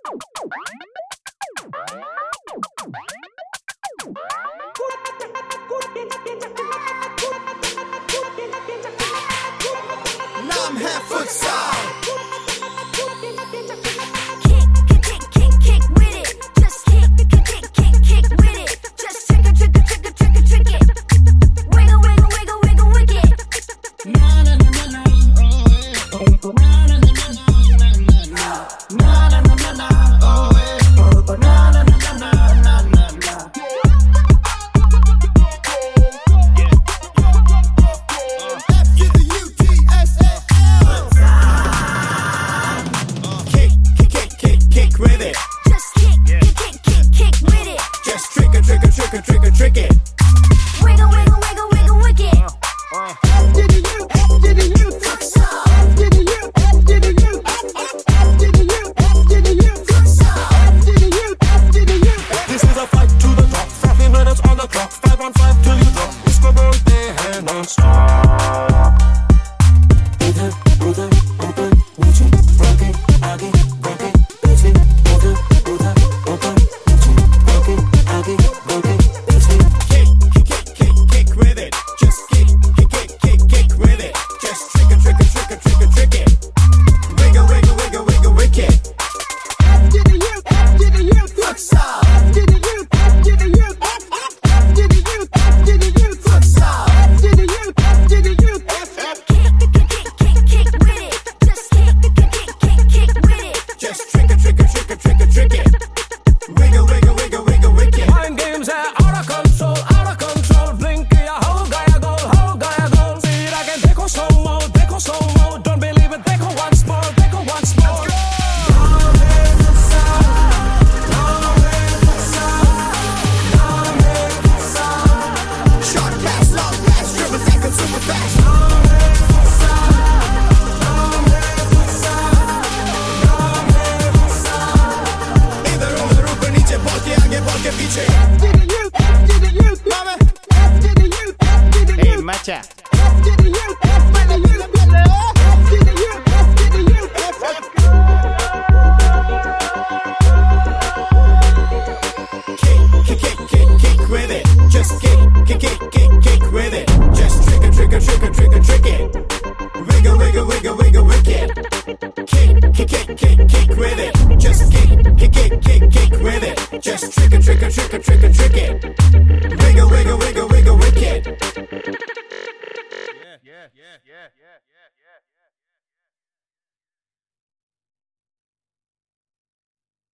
नाम है futsal. With it. Just kick with it. Just trick it. Wiggle, wick it. After the you, futsal. After the you, after the you, after the you, after the you, futsal. After the you. This is a fight to the top. 40 minutes on the clock. 5 on 5 till you drop. इसको बोलते हैं non-stop. इधर उधर ऊपर नीचे रोके आगे रोके पीछे इधर उधर ऊपर नीचे रोके आगे रोके पीछे. Kick with it. Just kick with it. Just trick it. Wiggle, wick it. After the you, Futsal. after the you, after the you, after the you, after the you, Futsal. after the you, after the you. Kick with it. Just kick with it. Just trick it. Wiggle, wick it. Mind games are out of control. Blink किया हो गया goal. See it again, देखो slow mo. Don't believe it, देखो once more. Short pass, long pass, dribble tackle super fast. इधर उधर ऊपर नीचे ball के आगे बॉल के पीछे. After the you, after the you, Mama. after the you, after the you. Hey, macha. After the you, after the you, after the you, after the you, Kick with it. Just kick with it. Just trick it. Wiggle, wick it. Kick with it. Just kick with it. Just trick it.